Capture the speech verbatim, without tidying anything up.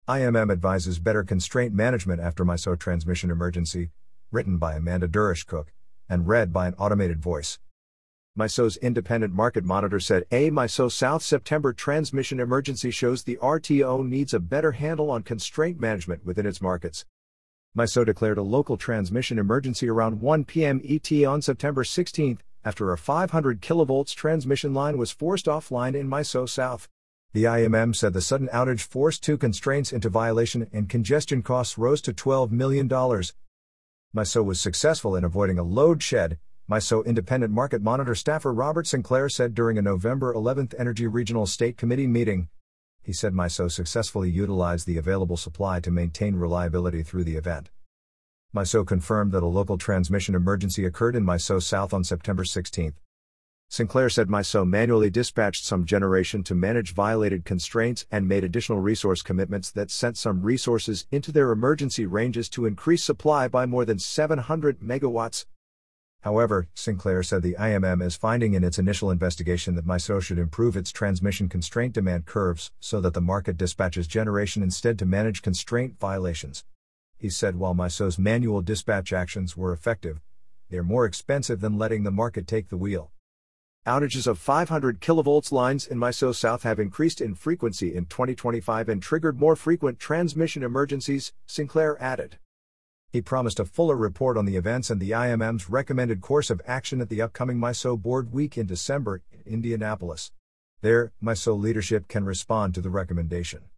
I M M advises better constraint management after MISO transmission emergency, written by Amanda Durish-Cook, and read by an automated voice. MISO's independent market monitor said a MISO South September transmission emergency shows the R T O needs a better handle on constraint management within its markets. MISO declared a local transmission emergency around one p m E T on September sixteenth, after a five hundred kilovolts transmission line was forced offline in MISO South. The I M M said the sudden outage forced two constraints into violation and congestion costs rose to twelve million dollars. MISO was successful in avoiding a load shed, MISO Independent Market Monitor staffer Robert Sinclair said during a November eleventh Energy Regional State Committee meeting. He said MISO successfully utilized the available supply to maintain reliability through the event. MISO confirmed that a local transmission emergency occurred in MISO South on September sixteenth. Sinclair said MISO manually dispatched some generation to manage violated constraints and made additional resource commitments that sent some resources into their emergency ranges to increase supply by more than seven hundred megawatts. However, Sinclair said the I M M is finding in its initial investigation that MISO should improve its transmission constraint demand curves so that the market dispatches generation instead to manage constraint violations. He said while MISO's manual dispatch actions were effective, they are more expensive than letting the market take the wheel. Outages of five hundred kilovolts lines in MISO South have increased in frequency in twenty twenty-five and triggered more frequent transmission emergencies, Sinclair added. He promised a fuller report on the events and the I M M's recommended course of action at the upcoming MISO Board Week in December in Indianapolis. There, MISO leadership can respond to the recommendation.